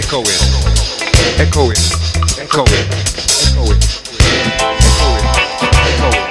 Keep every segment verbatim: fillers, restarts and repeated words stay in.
Echo it, echo it, echo it, echo it, echo it, echo it.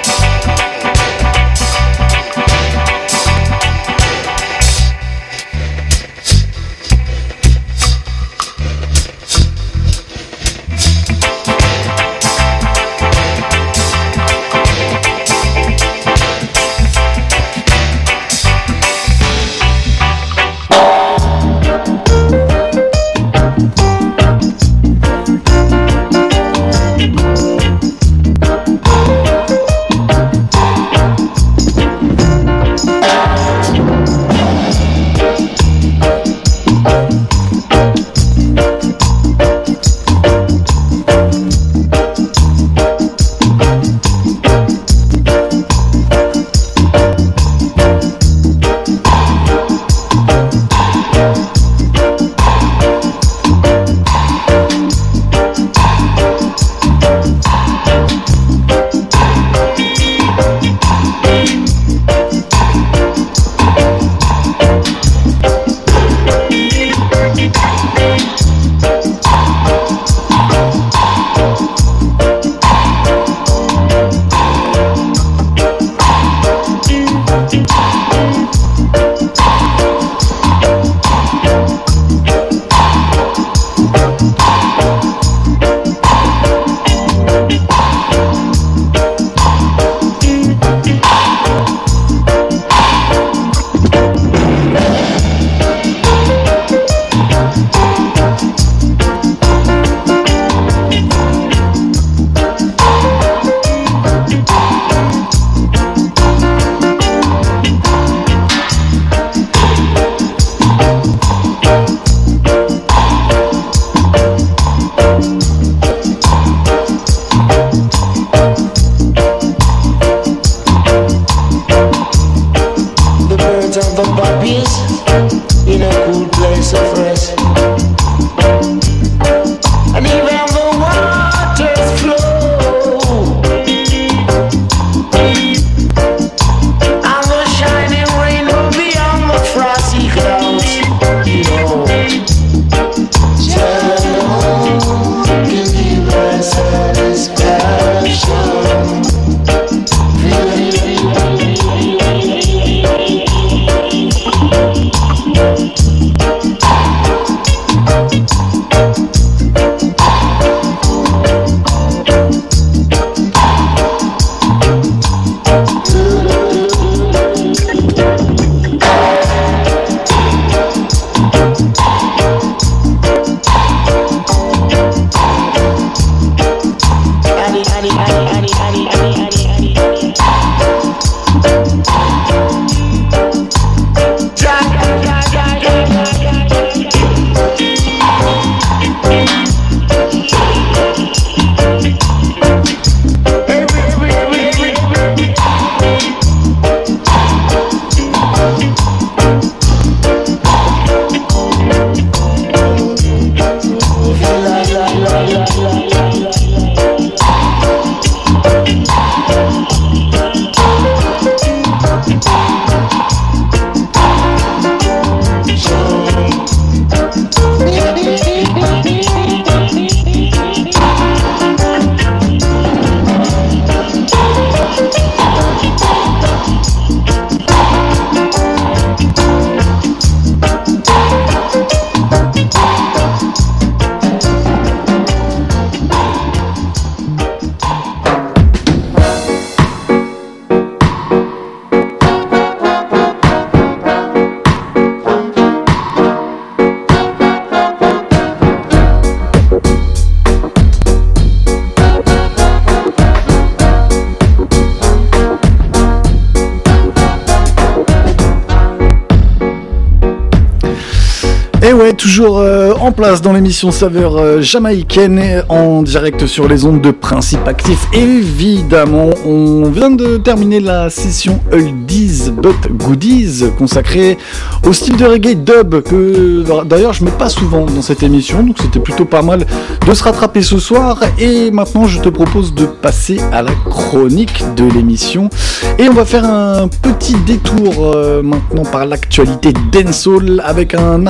Et ouais, toujours euh, en place dans l'émission Saveur euh, jamaïcaine en direct sur les ondes de Principe Actif. Évidemment, on vient de terminer la session Oldies but Goodies consacrée au style de reggae dub que d'ailleurs je mets pas souvent dans cette émission, donc c'était plutôt pas mal de se rattraper ce soir. Et maintenant, je te propose de passer à la chronique de l'émission et on va faire un petit détour euh, maintenant par l'actualité dancehall avec un artiste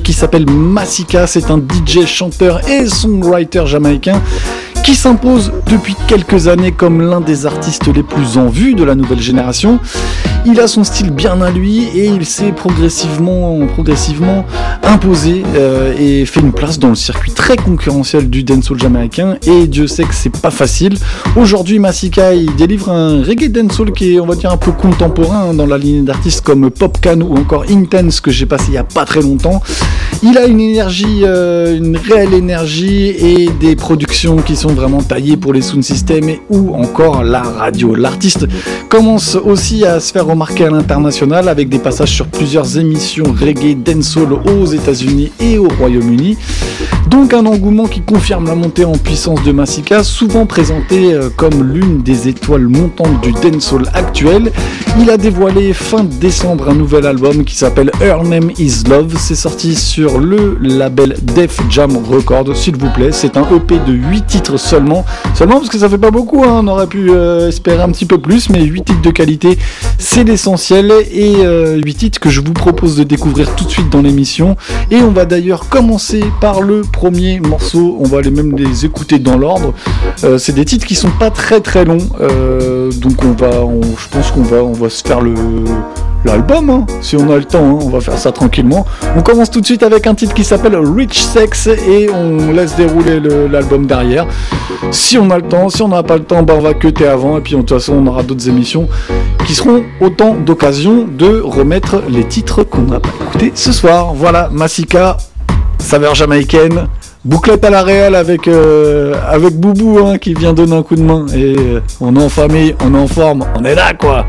qui s'appelle Masika. C'est un D J, chanteur et songwriter jamaïcain qui s'impose depuis quelques années comme l'un des artistes les plus en vue de la nouvelle génération. Il a son style bien à lui et il s'est progressivement, progressivement imposé euh, et fait une place dans le circuit très concurrentiel du dancehall jamaïcain, et Dieu sait que c'est pas facile. Aujourd'hui, Masika, il délivre un reggae dancehall qui est, on va dire, un peu contemporain, hein, dans la lignée d'artistes comme Popcan ou encore Intense que j'ai passé il y a pas très longtemps. Il a une énergie, euh, une réelle énergie et des productions qui sont vraiment taillées pour les sound systems et ou encore la radio. L'artiste commence aussi à se faire remarquer à l'international avec des passages sur plusieurs émissions reggae dancehall aux États-Unis et au Royaume-Uni. Donc un engouement qui confirme la montée en puissance de Masika, souvent présenté euh, comme l'une des étoiles montantes du dancehall actuel. Il a dévoilé fin décembre un nouvel album qui s'appelle Her Name Is Love. C'est sorti sur le label Def Jam Records, s'il vous plaît. C'est un E P de huit titres seulement. Seulement parce que ça fait pas beaucoup, hein. On aurait pu euh, espérer un petit peu plus, mais huit titres de qualité, c'est l'essentiel. Et euh, huit titres que je vous propose de découvrir tout de suite dans l'émission. Et on va d'ailleurs commencer par le premier morceau. On va les même les écouter dans l'ordre. Euh, c'est des titres qui sont pas très très longs. Euh, donc on va, on, je pense qu'on va, on va se faire le... l'album, hein. Si on a le temps, hein, on va faire ça tranquillement. On commence tout de suite avec un titre qui s'appelle Rich Sex et on laisse dérouler le, l'album derrière. Si on a le temps, si on n'a pas le temps, bah on va cutter avant et puis de toute façon on aura d'autres émissions qui seront autant d'occasions de remettre les titres qu'on n'a pas écoutés ce soir. Voilà, Masika, saveur jamaïcaine, bouclette à la réal avec, euh, avec Boubou, hein, qui vient donner un coup de main. Et euh, on est en famille, on est en forme, on est là quoi.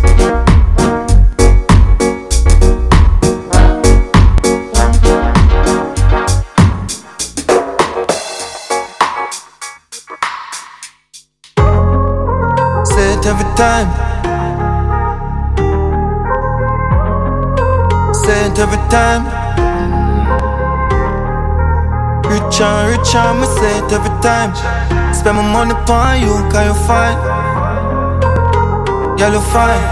Every time, say it every time. Rich and rich and me say it every time. Spend my money upon you, cause you fine. Girl, you fine.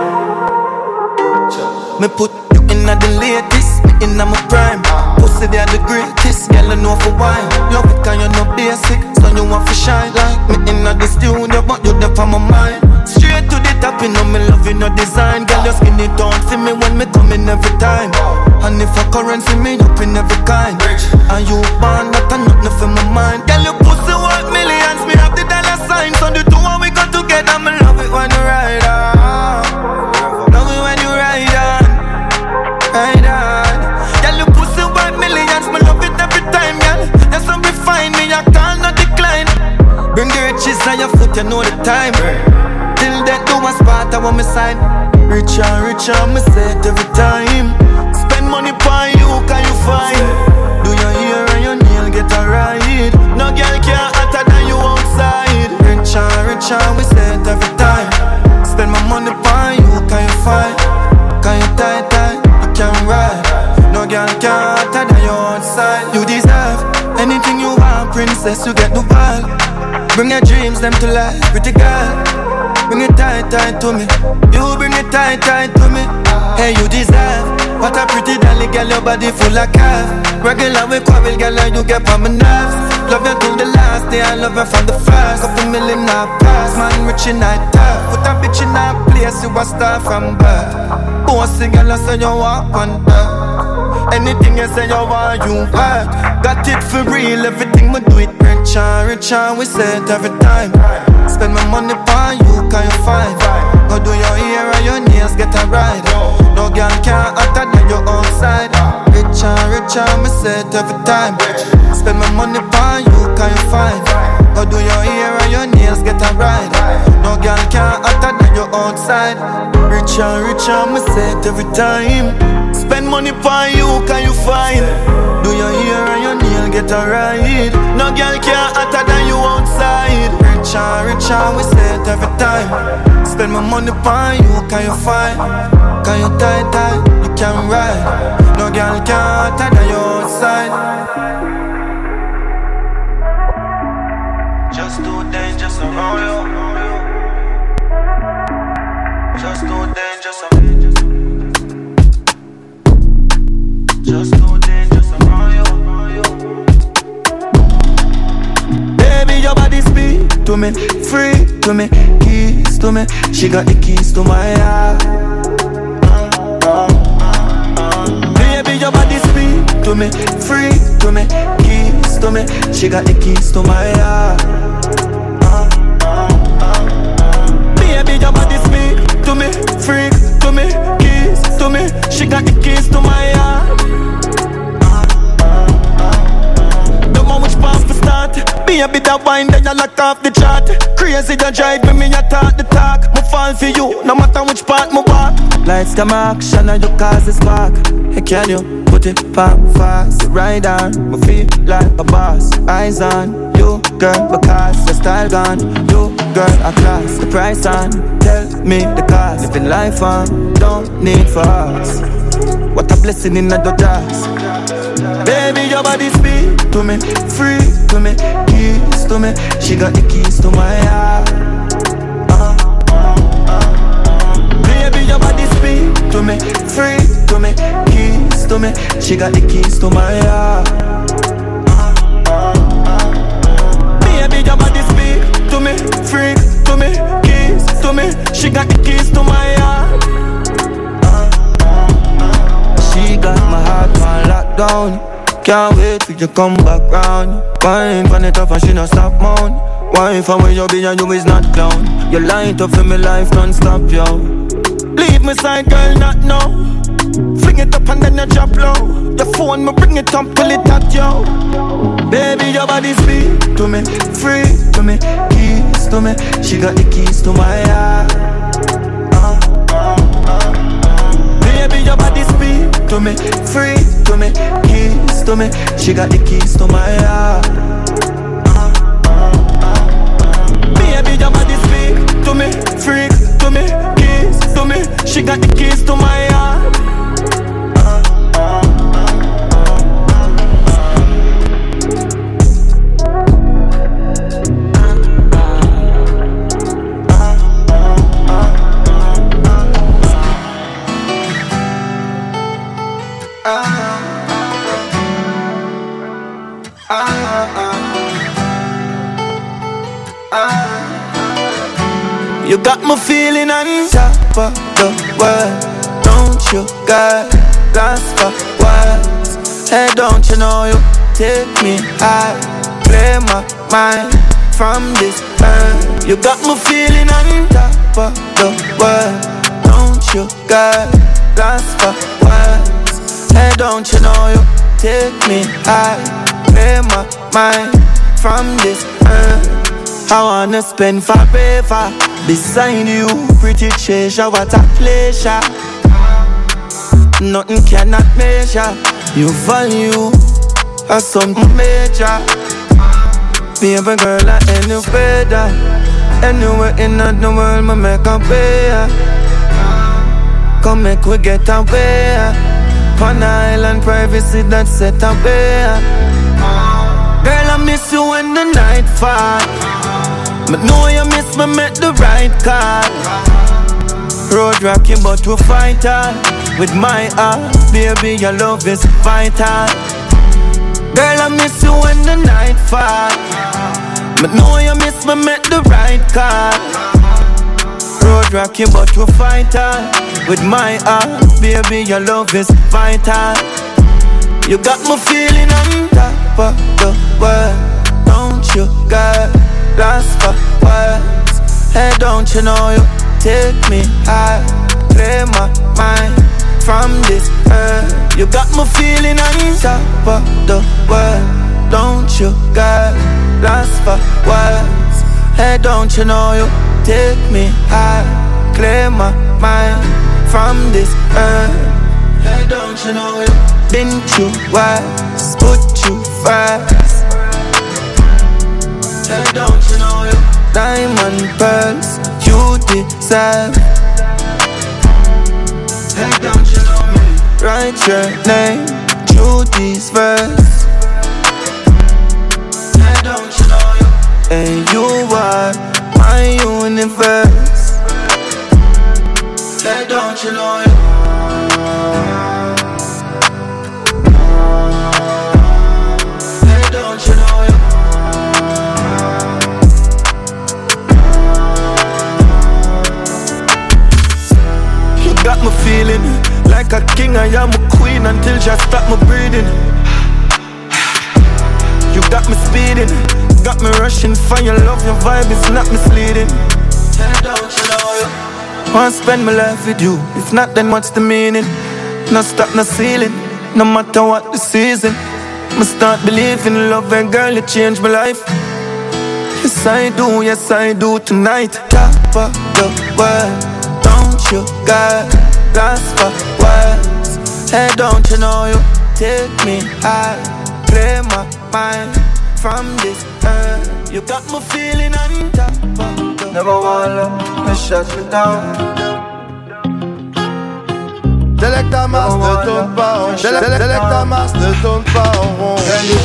Me put you in the latest, me in my prime. Pussy they are the greatest, girl I know for why. Love it cause you no basic, so you want to shine. Like me in the studio, but you there for my mind. Straight to the top, you know me love you no design. Girl, your skinny don't see me when me come in every time. And if a currency me up in every kind. And you born that and nothing for my mind. Girl, your pussy worth millions, me have the dollar sign. So the two when we go together, me love it when you ride on. Love it when you ride on, ride on. Girl, your pussy worth millions, me love it every time, girl. That's when we find me, I can't not decline. Bring the riches on your foot, you know the time. Till then do my spot, I want me sign. Rich and rich and me say it every time. Spend money on you, can you find? Do your hair and your nail get a ride? No girl can't hotter than you outside. Rich and rich and we say it every time. Spend my money on you, can you find? Can you tie tie? You can ride. No girl can't hotter than you outside. You deserve anything you want, princess, you get the ball. Bring your dreams them to life, pretty girl. Bring it tight, tight to me. You bring it tight, tight to me. Hey, you deserve what a pretty dolly, girl, your body full of curve. Regular we quarrel, girl, and you get on my nerves. Love you till the last day, I love her from the first. Couple million not pass, man, rich in night tough. Put a bitch in a place, you a star from birth. Bossy girl, I say you walk on earth. Anything you say you want, you work. Got it for real, everything we do it. Rich and rich and we say it every time. Spend my money on you, can you find? Go do your hair and your nails, get a ride. No girl can't hotter than you outside. Rich and rich and me say it every time. Spend my money on you, can you find? Go do your hair and your nails, get a ride. No girl can't hotter than you outside. Rich and rich and me say it every time. Spend money on you, can you find? Do your hair and your nail, get a ride. No girl can't hotter than you outside. Rich and rich and we say it every time. Spend my money on you, can you find? Can you tie tie? You can ride. No girl can't hotter than you outside. Just too dangerous around you. Just too dangerous. Just too dangerous. to me, free to me, keys to me. She got the keys to my heart. Baby, your body speak to me, free to me, keys to me. She got the keys to my heart. Baby, your body speak to me, freak to me, keys to me. She got the keys to my heart. Don't know which path to start. Be a bit of wine, then you lock off the chart. Crazy, you drive me, me you talk the talk. Me fall for you, no matter which part me walk. Lights come action and you cause the spark. Hey, can you put it palm fast? Ride on, me feel like a boss. Eyes on you, girl, because your style gone. You, girl, a class. The price on, tell me the cost. Living life on, don't need for us. What a blessing in the dust. Baby, your body speak to me, free to me, keys to me. She got the keys to my heart. uh, uh, uh. Baby, your body speak to me, free to me, keys to me. She got the keys to my heart. uh, uh, uh. Baby, your body speak to me, free to me, keys to me. She got the keys to my heart. She got my heart on lockdown. Can't wait till you come back round. Wine from the top and she no stop moan. Wine from where you be and you is not clown. You light up for me life non-stop, yo. Leave me side, girl, not now. Fling it up and then you drop low. Your phone, me bring it up, pull it out, yo. Baby, your body speak to me, free to me, keys to me. She got the keys to my heart. uh, uh, uh. Baby, your body speak to me, free to me, keys to me. She got the keys to my heart. Baby, your body speak to me, freak to me, keys to me. She got the keys to my heart. You got me feeling on top of the world. Don't you got lost for words? Hey, don't you know you take me high, clear my mind from this earth. You got me feeling on top of the world. Don't you got lost for words? Hey, don't you know you take me high, clear my mind from this earth. I wanna spend forever beside you, pretty treasure, what a pleasure. Nothing cannot measure your value or something major. Baby girl, I any better. Anywhere in the world, me make a bear. Come make we get away. On island privacy that set away. Girl, I miss you when the night fall. But know you miss me, make the right call. Road rocking, but we fight hard. With my heart, baby, your love is vital. Girl, I miss you when the night fall. But know you miss me, make the right call. Road rocking, but we fight hard. With my heart, baby, your love is vital. You got me feeling on top of the world. Don't you, girl? Lost for words. Hey, don't you know you take me high, clear my mind from this earth. You got me feeling on top of the world. Don't you got lost for words? Hey, don't you know you take me high, clear my mind from this earth. Hey, don't you know you been through wise, put you first. Hey, don't you know you diamond pearls you deserve. Hey, don't you know me? Write your name through these verses. Hey, don't you know you? Hey, you are my universe. Hey, don't you know you? Hey, don't you know you? like a king, I am a queen until just stop my breathing. You got me speeding, got me rushing for your love, your vibe is not misleading. Wanna spend my life with you, if not then what's the meaning? No stop, no ceiling, no matter what the season. I start believing in love and girl, you changed my life. Yes I do, yes I do tonight. Top of the world, don't you got glass for words? Hey, don't you know you take me high, clear my mind from this earth. You got me feeling on top of the never wanna shut me down. Selecta Mars ne tourne pas en rond. Selecta Mars ne tourne pas en rond.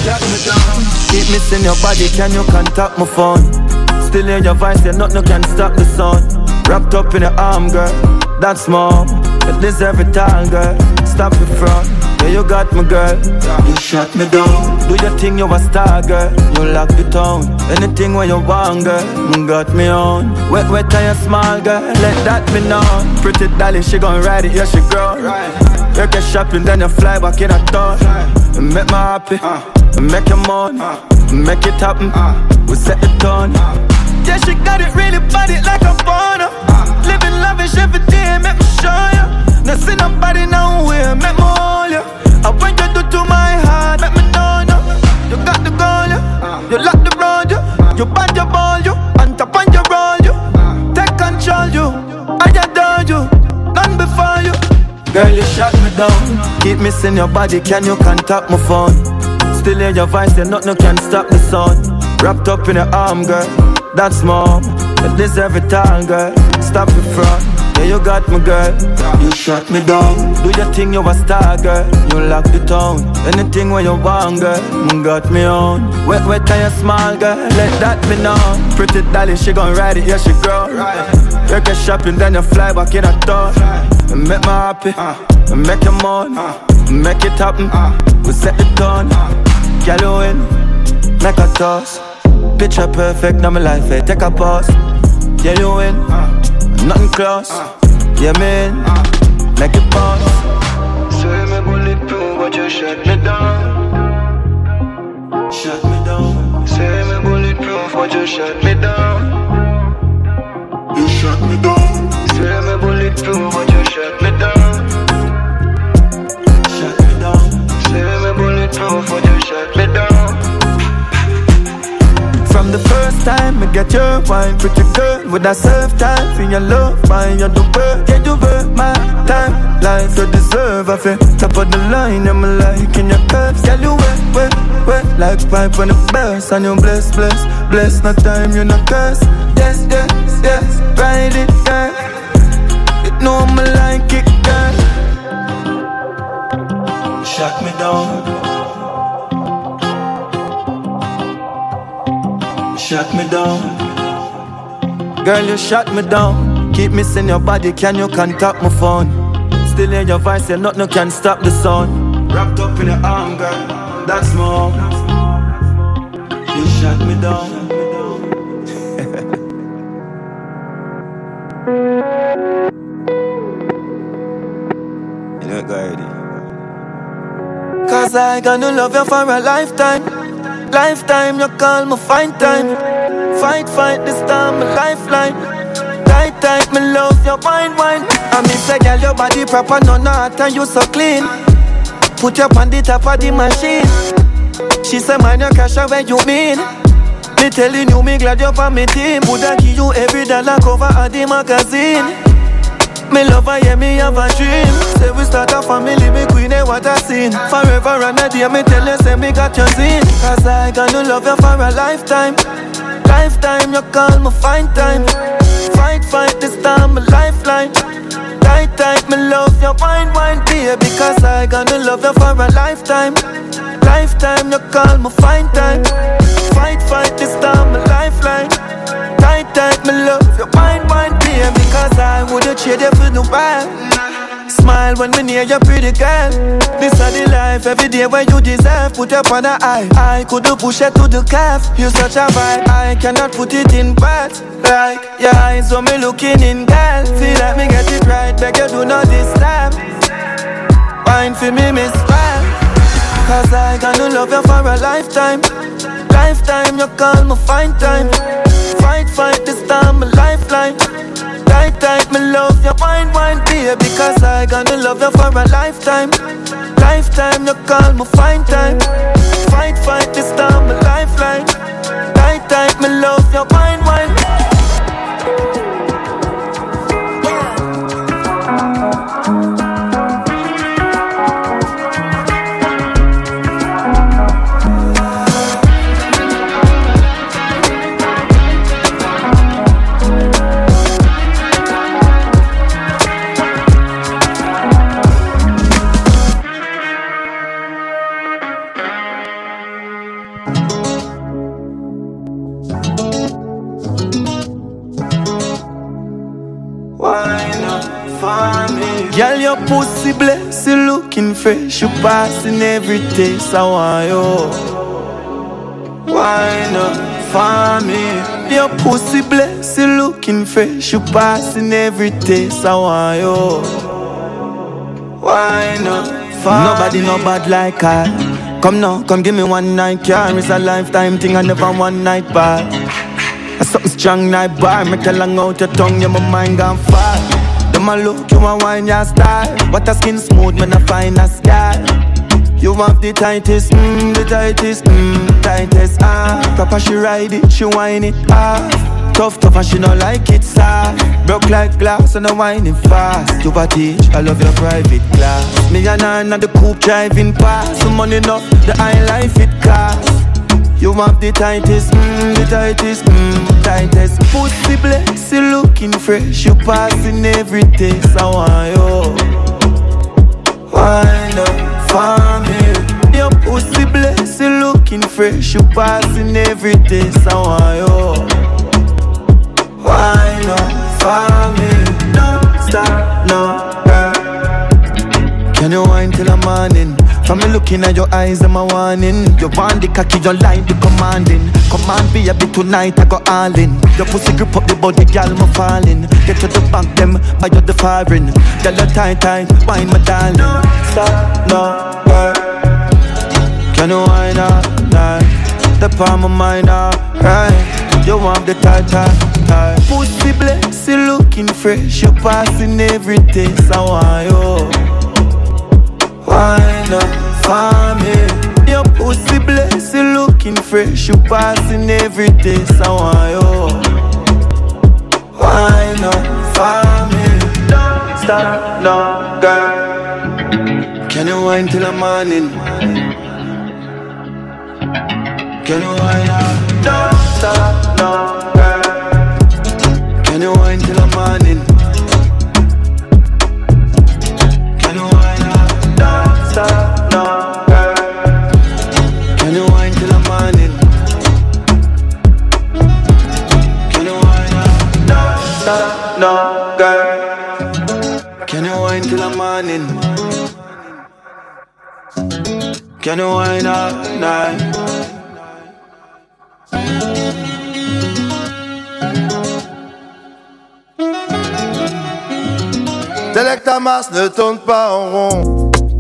Keep missing your body, can you contact my phone? Still hear your voice, yeah, nothing can stop the sun. Wrapped up in your arm, girl, that's mom. It deserve it all, girl, stop the front. Yeah, you got me, girl, you shut me down. Do your thing, you a star, girl, you lock the town. Anything where you want, girl, you got me on. Wet, wet and you small, girl, let that be known. Pretty dolly, she gon' ride it, yeah, she grow. You get shopping, then you fly back in a thought. You make me happy, you make you moan, make it happen, we set the tone. Yeah, she got it really body like a boner. Living lavish every day, make me show you. Not see nobody nowhere, make me hold you. I want you to do my heart, make me know you. You got the goal, you. You lock the road, you. You bad your ball, you. On top on your roll, you. Take control, you. I adore you, none before you. Girl, you shut me down. Keep missing your body, can you contact my phone? Still hear your voice, and nothing can stop the sun. Wrapped up in your arm, girl, that's mom. You deserve it all, girl, stop in front. Yeah, you got me, girl, you shut me down. Do your thing, you a star, girl, you lock the town. Anything where you want, girl, you got me on. Wet, wet and you small, girl, let that be known. Pretty dolly, she gon' ride it, yeah, she grow. You get shopping, then you fly back in a thought. You make me happy, you make you moan, make it happen, we set the tone. Girl, you win, make a toss. Picture perfect, now my life, hey, take a pause. Yeah, you win, nothing close. Yeah, man, make it pause. Say me bulletproof, but you shut me down. Shut me down. Say me bulletproof, but you shut me down. You shut me down. Say me bulletproof, but you shut me down. Shut me down. Say me bulletproof, but you shut me down. From the first time I get your wine, pretty girl, with that serve time for your love, mine, you're the world, yeah, you worth my time. Life you deserve, I feel top of the line, I'm like in your curves. Girl, you wet, wet, wet, like pipe on the burst. And you bless, bless, bless, no time, you no curse. Yes, yes, yes, ride it, girl. You know I'm like it, girl. Shut me down. Shut me down. Girl, you shut me down. Keep missing your body, can you contact my phone? Still hear your voice, yeah, nothing can stop the sun. Wrapped up in your arm, girl, that's more. You shut me down. You know, guy. Cause I gonna love you for a lifetime. Lifetime, you call me find time. Fight, fight, this time my lifeline. Tight, tight, me love your wine, wine. I mean, say, girl, your body proper, no not, and you so clean. Put you on the top of the machine. She say, man, your cash out where you mean. Me telling you, me glad you're on my team. Woulda give you every dollar cover of the magazine. Me love her, yeah, me have a dream. Say we start a family, me queen, eh, what I seen. Forever and a day, me tell you, say me got your zine. Cause I gonna love you for a lifetime. Lifetime, you call me find time. Fight, fight, this time, my lifeline. Tight, tight, me love you, wine, wine, baby. Because I gonna love you for a lifetime. Lifetime, you call me find time. Fight, fight, this time, my lifeline. Tight, tight, me love you, wine, wine, baby. Because I wouldn't trade you for no bad. Smile when me near you, pretty girl. This is the life, every day where you deserve. Put up on the eye, I couldn't push it to the calf. You such a vibe, I cannot put it in words. Like your eyes on me looking in, girl. Feel like me get it right, beg you do not disturb. wine for me, miss. Cause I gonna love you for a lifetime. Lifetime, you call me fine time. Fight, fight, this time my lifeline. Tight, tight, me love you, wine, wine, baby. Because I gonna love you for a lifetime. Lifetime, you call me fine time. Fight, fight, this time my lifeline. Tight, tight, me love you, wine, wine. Girl, your pussy blessed, you looking fresh. You passing every taste, I want you. Why not for me? Your pussy blessed, you looking fresh. You passing every taste, I want you. Why not for Nobody me? No bad like I. Come now, come give me one night car. It's a lifetime thing, I never one night bar. Something strong night bar. Make a long out your tongue, yeah, my mind gone far. My look, you want wine your style. What a skin smooth, man, I find a sky. You want the tightest, mmm, the tightest, mmm, tightest, ah. Proper, she ride it, she whine it, ah. Tough, tough, and she don't like it, soft. Broke like glass and I'm whining fast. You a teach, I love your private class. Me and I at the coupe driving past. Some money enough, the high life it costs. You want the tightest, mmm, the tightest, mmm, tightest. Pussy blessed, you looking fresh. You passing every taste, I want you. Wind up for me. Your pussy blessed, you looking fresh. You passing every taste, I want you. Wind up for me. Don't stop, no, girl. Can you wine till the morning? From me looking at your eyes, I'm a warning. You want the cocky, you like the commanding. Command be a bit tonight, I go all in. Your pussy grip up the body, girl, I'm falling. Get to the bank, them, by you the foreign. Girl, you tight, tight, wine my darling. No, stop, no, girl. Can you wine all night? The palm of mine, alright. You want the tight, tight, tight. Pussy blessed, you looking fresh. You passing every taste, I want you. Wine up for me. Your pussy blessed, you looking fresh. You passing every taste, I want you. Wine up for me. Don't stop, no, girl. Can you wine till the morning? Can you wine up? Don't stop, no, girl. Can you wine till the morning? Stop, no, girl. Can you wine till the morning? Can you wine up? No, stop, no, girl. Can you wine till the morning? Can you wine all night? Selecta Mars ne tourne pas en rond.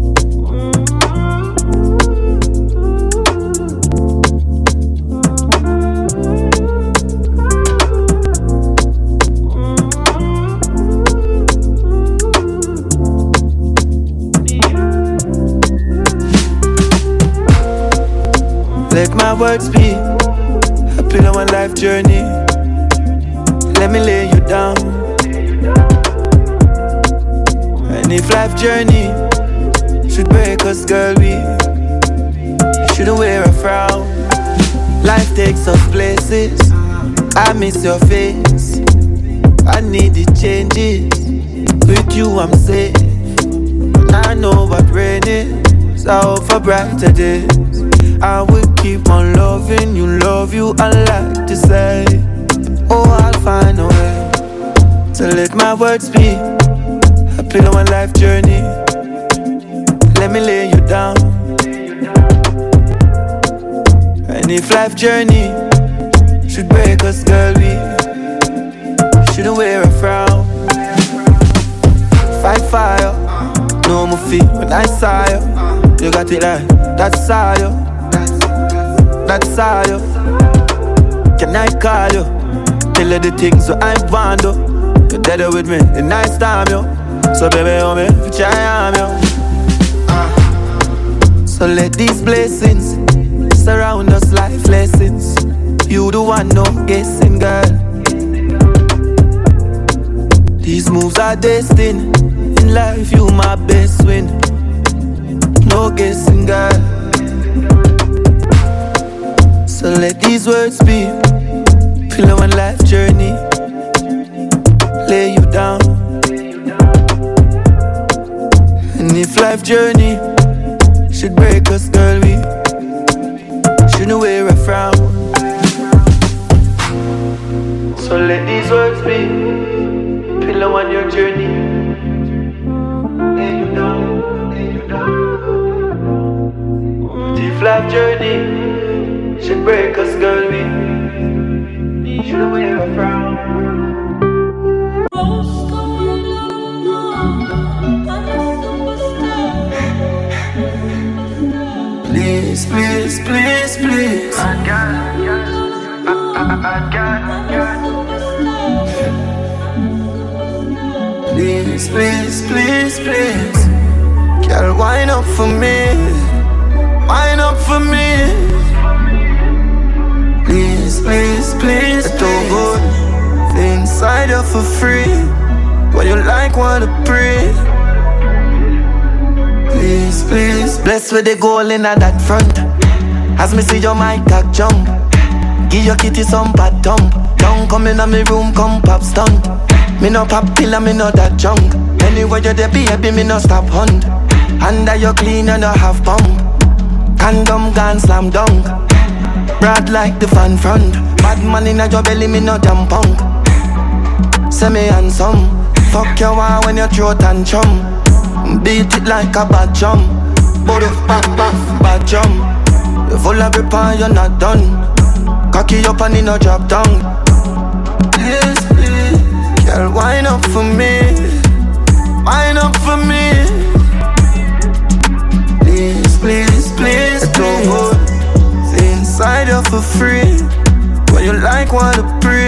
Let my words be a pillar on life journey. Let me lay you down. And if life journey should break us, girl, we shouldn't wear a frown. Life takes us places. I miss your face. I need the changes. With you I'm safe. I know what rain is. I hope for brighter days. I will keep on loving you, love you, I like to say. Oh, I'll find a way to let my words be a pillar on life journey. Let me lay you down. And if life journey should break us, girl, we shouldn't wear a frown. Fight fire, No more feel when I saw you. You got it right, that's all you. That's all you. Can I call you? Tell you the things that I want to. You're dead with me, the nice time you. So baby, oh me, if you try I'm you. uh. So let these blessings surround us like lessons. You the one no guessing, girl. These moves are destined. In life you my best win. No guessing, girl. So let these words be. Feel a one life journey. Lay you down. And if life journey should break us, girl, we shouldn't wear a frown. So let these words be. Feel a one your journey. Lay you down, lay you down. If life journey should break us, girl, we shouldn't wear a frown. Please, please, please, please. I got it, I got it. Please, please, please, please. Girl, wind up for me. Wind up for me. Please, please, please, please. Too good. Inside you for free. What you like, wanna breathe. Please, please. Blessed with the goal in at that front. As me see your mic cock jump. Give your kitty some bad thump. Don't come in my room, come pop stunt. Me no pop pill and me no that junk. Anywhere you there baby, me no stop hunt. Under you clean and no half pump. Condom gun slam dunk. Broad like the fan front. Bad man in your belly, me no damn punk. Say me handsome. Fuck your one when you throat and chum. Beat it like a bad jump. Body pop pop bad jump. You full of grip and you're not done. Cocky up and in no drop down. Please, please. Girl, wind up for me. Wind up for me. Please, please, please, please. Inside you for free. What you like, wanna breathe.